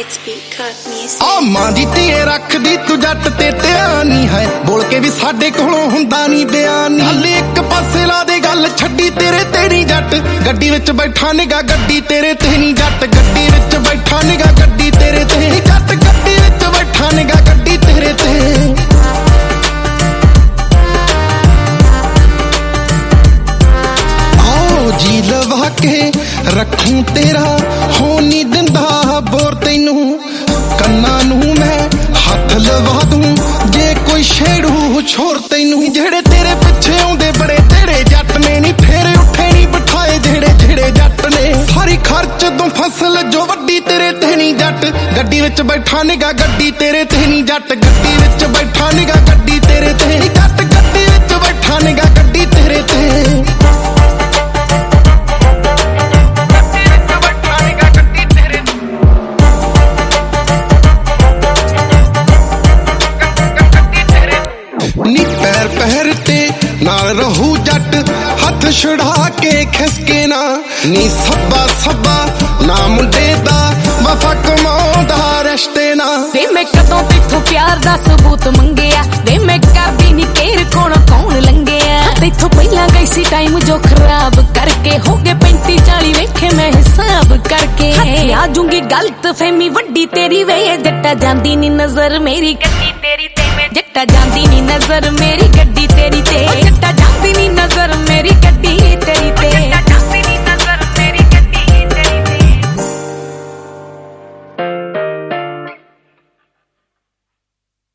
ਆ ਮਾਂ ਦੀ ਧੀਏ ਰੱਖਦੀ ਤੂੰ ਜੱਟ ਤੇ ਧਿਆਨੀ ਹੈ ਬੋਲ ਕੇ ਵੀ ਸਾਡੇ ਕੋਲੋਂ ਹੁੰਦਾ ਨਹੀਂ ਬਿਆਨ ਹੱਲ ਇੱਕ ਪਾਸੇ ਲਾ ਦੇ ਗੱਲ ਛੱਡੀ ਤੇਰੇ ਤੇ ਨਹੀਂ ਜੱਟ ਗੱਡੀ ਵਿੱਚ ਬੈਠਾ ਨਿਗਾ ਗੱਡੀ ਤੇਰੇ ਤੇ ਨਹੀਂ ਜੱਟ ਗੱਡੀ ਵਿੱਚ ਬੈਠਾ ਨਿਗਾ ਗੱਡੀ ਤੇਰੇ ਤੇ ਨਹੀਂ ਜੱਟ ਗੱਡੀ ਵਿੱਚ ਬੈਠਾ ਨਿਗਾ ਗੱਡੀ ਤੇਰੇ ਤੇ ਆਓ ਜੀ ਲਵਾ ਕੇ ਰੱਖੂੰ ਤੇਰਾ ਹੋ ਨਹੀਂ ਦਿੰਦਾ ਬੋਰ ਤੈਨੂੰ ਕੰਨਾਂ ਨੂੰ ਮੈਂ ਹੱਥ ਲਵਾ ਦੂੰ ਜੇ ਕੋਈ ਛੇੜੂ ਛੋਰ ਤੈਨੂੰ ਜਿਹੜੇ ਤੇਰੇ ਪਿੱਛੇ ਆਉਂਦੇ ਬੜੇ ਤੇੜੇ ਜੱਟ ਨੇ ਨਹੀਂ ਫੇਰ ਉੱਠੇ ਨਹੀਂ ਬਿਠਾਏ ਜਿਹੜੇ ਜੱਟ ਨੇ ਸਾਰੀ ਖਰਚ ਤੋਂ ਫਸਲ ਜੋ ਵੱਡੀ ਤੇਰੇ ਤੇ ਨਹੀਂ ਜੱਟ ਗੱਡੀ ਵਿੱਚ ਬੈਠਾ ਨਿਗਾ ਗੱਡੀ ਤੇਰੇ ਤੇ ਨਹੀਂ ਜੱਟ ਗੱਡੀ ਵਿੱਚ ਬੈਠਾ ਨਿਗਾ ਗੱਡੀ ਤੇਰੇ ਤੇ ਨਹੀਂ ਜੱਟ ਗੱਡੀ ਵਿੱਚ ਬੈਠਾ ਨਿਗਾ ਗੱਡੀ ਤੇਰੇ ਤੇ ਨੀ ਪੈਰ ਪਹਿਰ ਤੇ ਨਾਲ ਰਹੂ ਜੱਟ ਹੱਥ ਛੁੜਾ ਕੇ ਖਿਸਕੇ ਨਾ ਨੀ ਸੱਬਾ ਨਾ ਮੁੰਡੇ ਦਾ ਵਫਾ ਕਮਾਉਂਦਾ ਰਿਸ਼ਤੇ ਨਾ ਵੇ ਮੈਂ ਕਦੋਂ ਤੇਥੋਂ ਪਿਆਰ ਦਾ ਸਬੂਤ ਮੰਗਿਆ ਵੇ ਮੈਂ ਕਰਦੀ ਨੀ ਕੇਰ ਕੌਣ ਲੰਗਿਆ ਤੇਥੋਂ ਪਹਿਲਾਂ ਗਈ ਸੀ ਟਾਈਮ ਜੋ ਖਰਾਬ ਕਰਕੇ ਹੋ ਗਏ 35-40 ਵੇਖੇ ਮੈਂ ਹਿਸਾਬ ਕਰਕੇ ਆ ਜੂੰਗੀ ਗਲਤ ਫਹਿਮੀ ਵੱਡੀ ਤੇਰੀ ਵੇ ਜੱਟਾ ਜਾਂਦੀ ਨੀ ਨਜ਼ਰ ਮੇਰੀ ਗੱਡੀ ਤੇਰੀ ਤੇ ਜੱਟਾ ਜਾਂਦੀ ਨੀ ਨਜ਼ਰ ਮੇਰੀ ਗੱਡੀ ਤੇਰੀ ਤੇ ਜੱਟਾ ਜਾਂਦੀ ਨੀ ਨਜ਼ਰ ਮੇਰੀ ਗੱਡੀ